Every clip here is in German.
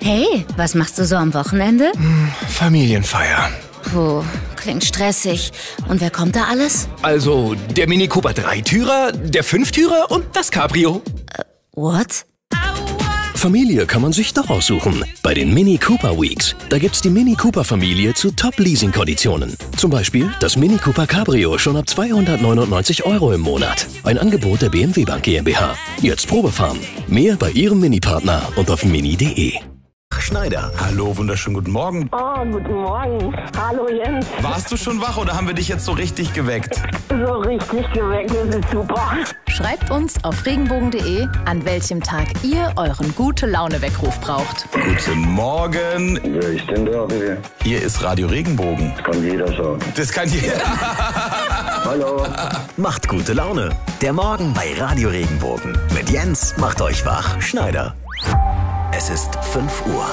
Hey, was machst du so am Wochenende? Familienfeier. Puh, klingt stressig. Und wer kommt da alles? Also der Mini Cooper 3-Türer, der 5-Türer und das Cabrio. What? Familie kann man sich doch aussuchen. Bei den Mini Cooper Weeks. Da gibt's die Mini Cooper Familie zu Top-Leasing-Konditionen. Zum Beispiel das Mini Cooper Cabrio schon ab 299 € im Monat. Ein Angebot der BMW Bank GmbH. Jetzt Probefahren. Mehr bei Ihrem Mini-Partner und auf mini.de. Schneider. Hallo, wunderschönen guten Morgen. Oh, guten Morgen. Hallo Jens. Warst du schon wach oder haben wir dich jetzt so richtig geweckt? So richtig geweckt, das ist super. Schreibt uns auf regenbogen.de, an welchem Tag ihr euren Gute-Laune-Weckruf braucht. Guten Morgen. Wer ist denn da, bitte? Hier ist Radio Regenbogen. Das kann jeder sagen. Das kann jeder. Hallo. Macht gute Laune. Der Morgen bei Radio Regenbogen. Mit Jens macht euch wach. Schneider. Es ist 5 Uhr.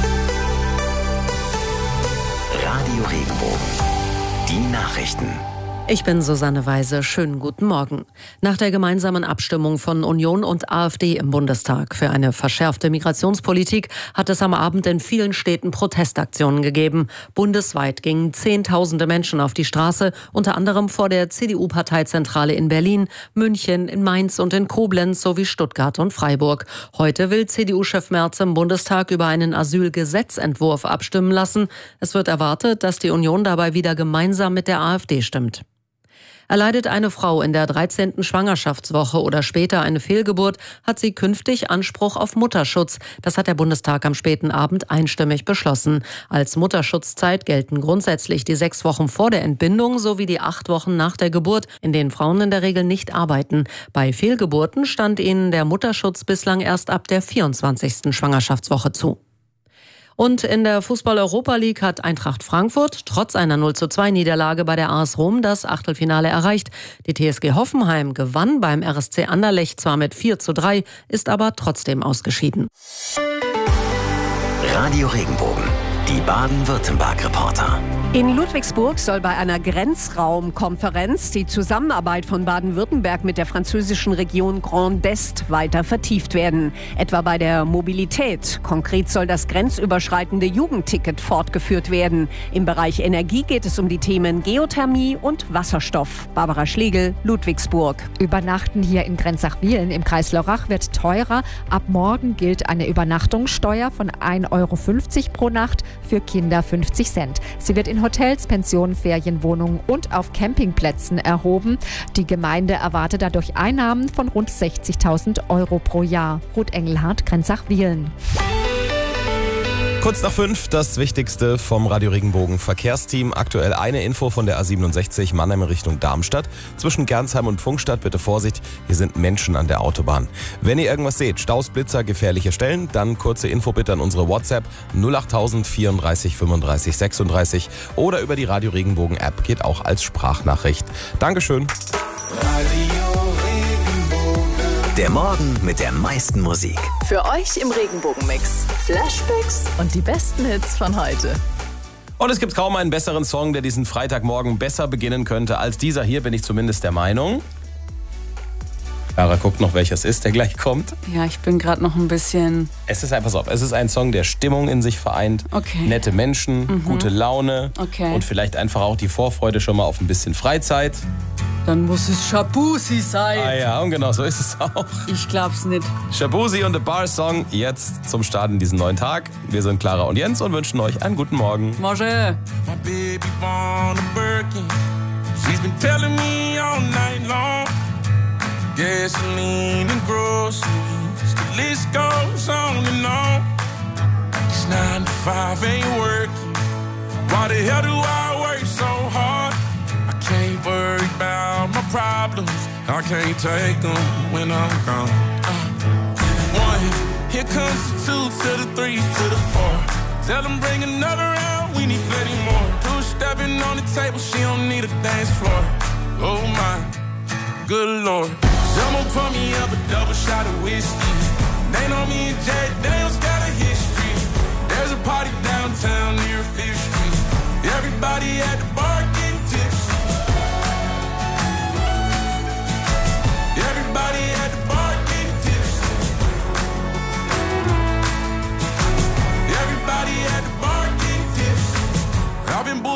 Radio Regenbogen. Die Nachrichten. Ich bin Susanne Weise. Schönen guten Morgen. Nach der gemeinsamen Abstimmung von Union und AfD im Bundestag für eine verschärfte Migrationspolitik hat es am Abend in vielen Städten Protestaktionen gegeben. Bundesweit gingen Zehntausende Menschen auf die Straße, unter anderem vor der CDU-Parteizentrale in Berlin, München, in Mainz und in Koblenz sowie Stuttgart und Freiburg. Heute will CDU-Chef Merz im Bundestag über einen Asylgesetzentwurf abstimmen lassen. Es wird erwartet, dass die Union dabei wieder gemeinsam mit der AfD stimmt. Erleidet eine Frau in der 13. Schwangerschaftswoche oder später eine Fehlgeburt, hat sie künftig Anspruch auf Mutterschutz. Das hat der Bundestag am späten Abend einstimmig beschlossen. Als Mutterschutzzeit gelten grundsätzlich die 6 Wochen vor der Entbindung sowie die 8 Wochen nach der Geburt, in denen Frauen in der Regel nicht arbeiten. Bei Fehlgeburten stand ihnen der Mutterschutz bislang erst ab der 24. Schwangerschaftswoche zu. Und in der Fußball-Europa League hat Eintracht Frankfurt trotz einer 0:2-Niederlage bei der AS Rom das Achtelfinale erreicht. Die TSG Hoffenheim gewann beim RSC Anderlecht zwar mit 4:3, ist aber trotzdem ausgeschieden. Radio Regenbogen. Die Baden-Württemberg-Reporter. In Ludwigsburg soll bei einer Grenzraumkonferenz die Zusammenarbeit von Baden-Württemberg mit der französischen Region Grand Est weiter vertieft werden. Etwa bei der Mobilität. Konkret soll das grenzüberschreitende Jugendticket fortgeführt werden. Im Bereich Energie geht es um die Themen Geothermie und Wasserstoff. Barbara Schlegel, Ludwigsburg. Übernachten hier in Grenzach-Wiehlen im Kreis Lörrach wird teurer. Ab morgen gilt eine Übernachtungssteuer von 1,50 € pro Nacht, für Kinder 50 Cent. Sie wird in Hotels, Pensionen, Ferienwohnungen und auf Campingplätzen erhoben. Die Gemeinde erwartet dadurch Einnahmen von rund 60.000 € pro Jahr. Ruth Engelhardt, Grenzach-Wiehlen. Kurz nach 5, das Wichtigste vom Radio Regenbogen Verkehrsteam. Aktuell eine Info von der A67 Mannheim in Richtung Darmstadt. Zwischen Gernsheim und Pfungstadt bitte Vorsicht, hier sind Menschen an der Autobahn. Wenn ihr irgendwas seht, Staus, Blitzer, gefährliche Stellen, dann kurze Info bitte an unsere WhatsApp 08000 34 35 36 oder über die Radio Regenbogen App, geht auch als Sprachnachricht. Dankeschön. Der Morgen mit der meisten Musik. Für euch im Regenbogen-Mix Flashbacks und die besten Hits von heute. Und es gibt kaum einen besseren Song, der diesen Freitagmorgen besser beginnen könnte als dieser hier, bin ich zumindest der Meinung. Clara guckt noch, welcher es ist, der gleich kommt. Ja, ich bin gerade noch ein bisschen... Es ist einfach so, es ist ein Song, der Stimmung in sich vereint. Okay. Nette Menschen, gute Laune und vielleicht einfach auch die Vorfreude schon mal auf ein bisschen Freizeit. Dann muss es Shabuzi sein. Ah ja, und genau so ist es auch. Ich glaub's nicht. Shabuzi und The Bar Song jetzt zum Start in diesen neuen Tag. Wir sind Clara und Jens und wünschen euch einen guten Morgen. Morgen. My baby born a Birkin. She's been telling me all night long. Gasoline and groceries. The list goes on and on. It's 9 to 5 ain't working. Why the hell do I work so hard? I can't worry about my problems. I can't take them when I'm gone. 1, here comes the 2 to the 3 to the 4. Tell them bring another round, we need plenty more. 2 stepping on the table, she don't need a dance floor. Oh my, good Lord. Someone pour me up a double shot of whiskey. They know me and Jack Daniels got a history. There's a party downtown near 5th Street. Everybody at the bar getting tipsy. Everybody at the bar getting tipsy.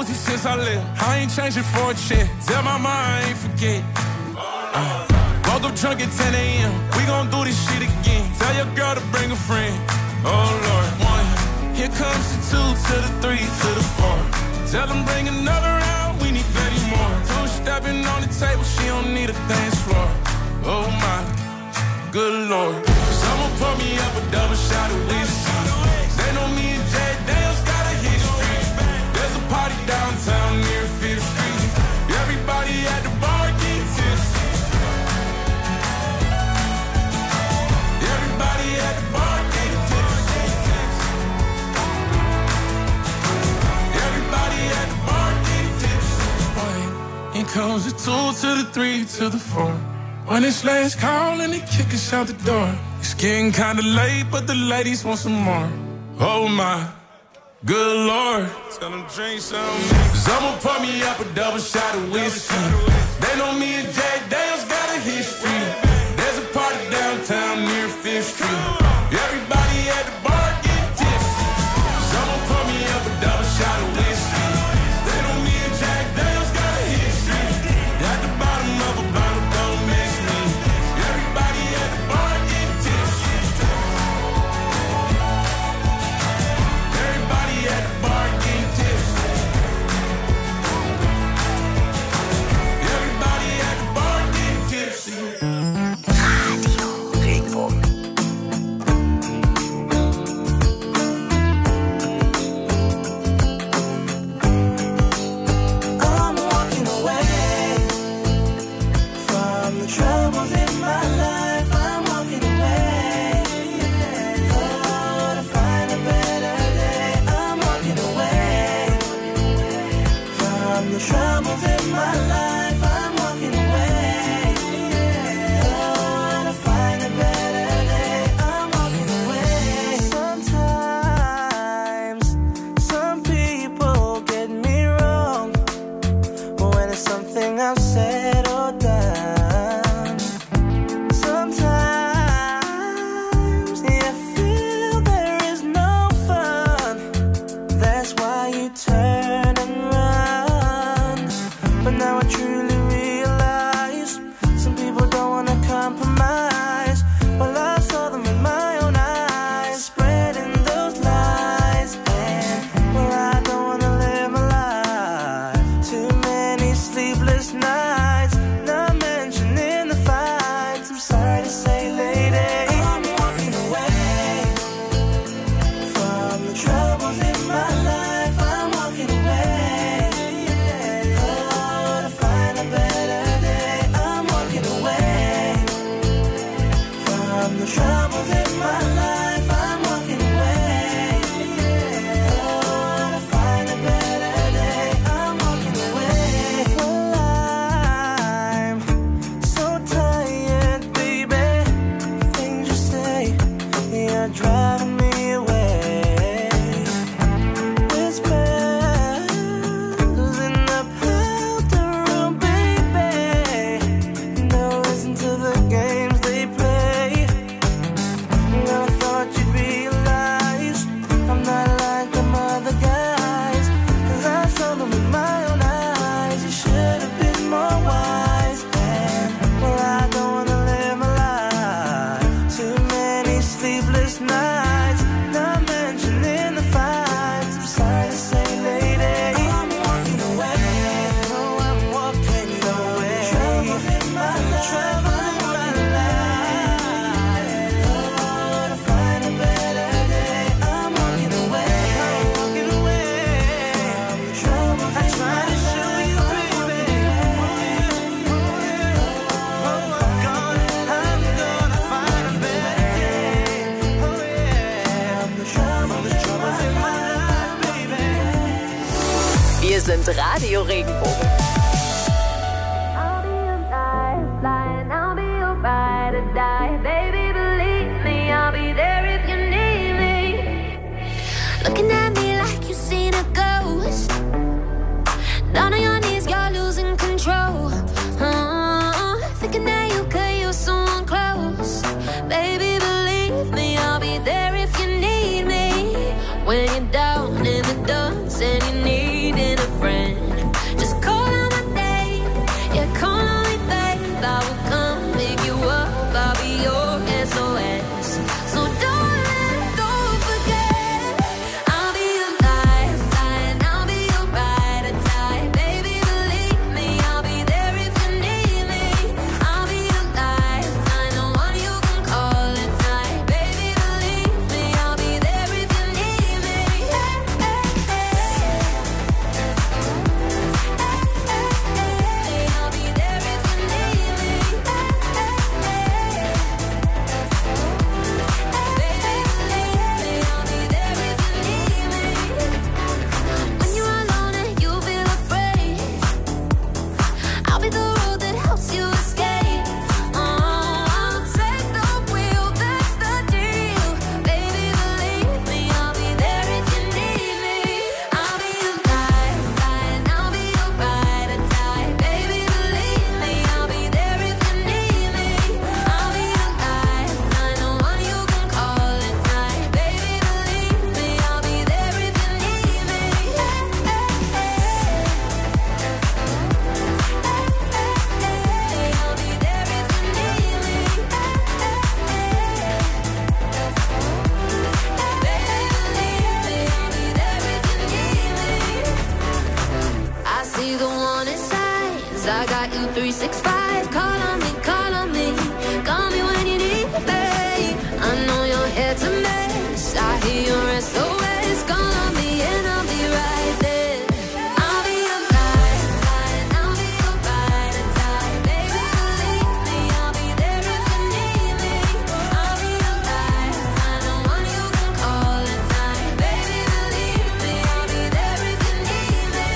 Uzi since I left. I ain't changing for a check. Tell my mom I ain't forget. Woke up drunk at 10 a.m. We gon' do this shit again. Tell your girl to bring a friend. Oh Lord, 1. Here comes the 2 to the 3 to the 4. Tell them bring another round. We need plenty more. 2 stepping on the table. She don't need a dance floor. Oh my, good Lord. Someone pour me up a double shot of whiskey. They know me and Jay Daniels got a history. There's a party downtown near 5th Street. Everybody at the bar getting tipsy. Everybody at the bar getting tipsy. Everybody at the bar getting tipsy. Here comes the 2 to the 3 to the 4. When it's last call and they kick us out the door. It's getting kinda late, but the ladies want some more. Oh my, good Lord. Tell them drink some. Someone pour me up a double shot of whiskey. They know me and Jay Daniels got a history. There's a party downtown near 5th Street. Everybody at the bar get tipsy. Someone pour me up a double shot of whiskey. They know me and Jay Daniels got a history. At the bottom of a bottle. Wir sind Radio Regenbogen. Looking at me like you've seen a ghost. Down on your knees, you're losing control. Thinking that you could use someone close. Baby, believe me, I'll be there if you need me. When you're down in the dumps and you're needing a friend. I got you 365. Call on me, call on me. Call me when you need me. I know you're here to miss. I hear your SOS. Call on me and I'll be right there. I'll be your lifeline. I'll be your ride or die. Baby, believe me, I'll be there if you need me. I'll be your lifeline, the one you can call at night. Baby, believe me, I'll be there if you need me.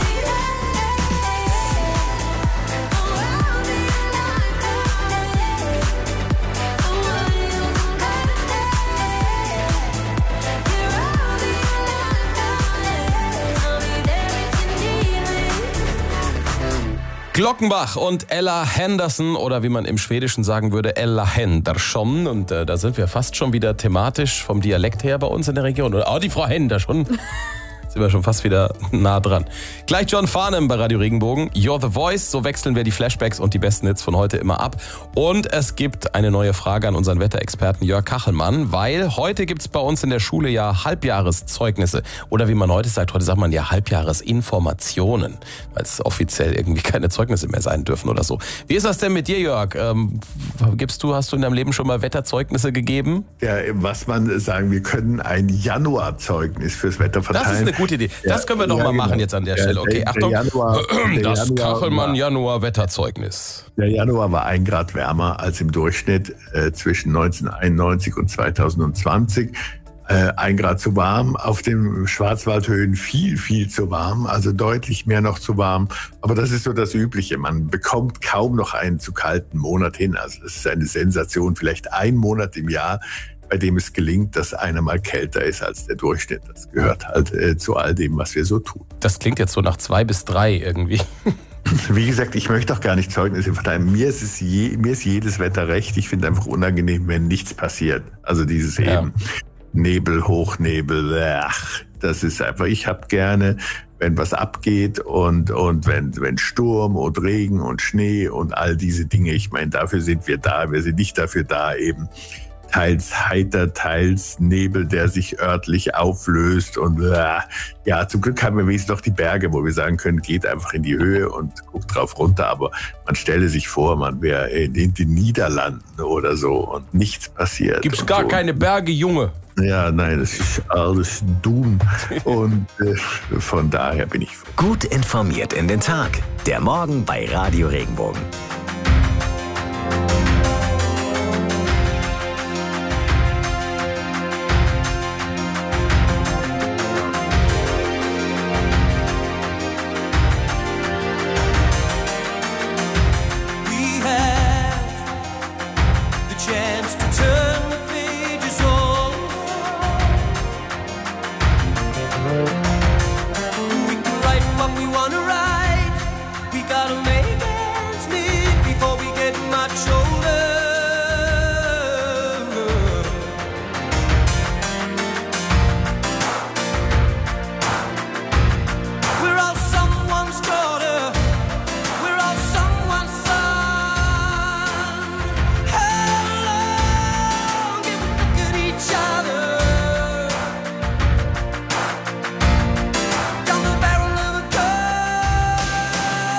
Glockenbach und Ella Henderson oder wie man im Schwedischen sagen würde, Ella Henderson. Und da sind wir fast schon wieder thematisch vom Dialekt her bei uns in der Region. Oh, die Frau Henderson. Sind wir schon fast wieder nah dran. Gleich John Farnham bei Radio Regenbogen. You're the Voice. So wechseln wir die Flashbacks und die besten Hits von heute immer ab. Und es gibt eine neue Frage an unseren Wetterexperten Jörg Kachelmann, weil heute gibt es bei uns in der Schule ja Halbjahreszeugnisse. Oder wie man heute sagt man ja Halbjahresinformationen, weil es offiziell irgendwie keine Zeugnisse mehr sein dürfen oder so. Wie ist das denn mit dir, Jörg? Hast du in deinem Leben schon mal Wetterzeugnisse gegeben? Ja, was man sagen, wir können ein Januarzeugnis fürs Wetter verteilen. Das ist eine gute Idee. Das können wir doch mal machen jetzt an der Stelle. Okay, Achtung. Das Kachelmann-Januar-Wetterzeugnis. Der Januar war 1 Grad wärmer als im Durchschnitt zwischen 1991 und 2020. 1 Grad zu warm, auf den Schwarzwaldhöhen viel zu warm, also deutlich mehr noch zu warm. Aber das ist so das Übliche. Man bekommt kaum noch einen zu kalten Monat hin. Also das ist eine Sensation. Vielleicht ein Monat im Jahr, bei dem es gelingt, dass einer mal kälter ist als der Durchschnitt. Das gehört halt zu all dem, was wir so tun. Das klingt jetzt so nach 2 bis 3 irgendwie. Wie gesagt, ich möchte auch gar nicht Zeugnisse verteilen. Mir ist jedes Wetter recht. Ich finde einfach unangenehm, wenn nichts passiert. Also dieses eben Nebel, Hochnebel, das ist einfach, ich habe gerne, wenn was abgeht und wenn Sturm und Regen und Schnee und all diese Dinge. Ich meine, dafür sind wir da. Wir sind nicht dafür da, eben teils heiter, teils Nebel, der sich örtlich auflöst. Und ja, zum Glück haben wir wenigstens noch die Berge, wo wir sagen können, geht einfach in die Höhe und guckt drauf runter. Aber man stelle sich vor, man wäre in den Niederlanden oder so und nichts passiert. Gibt's gar keine Berge, Junge. Ja, nein, das ist alles dumm. Und von daher bin ich froh. Gut informiert in den Tag. Der Morgen bei Radio Regenbogen. We can write what we want to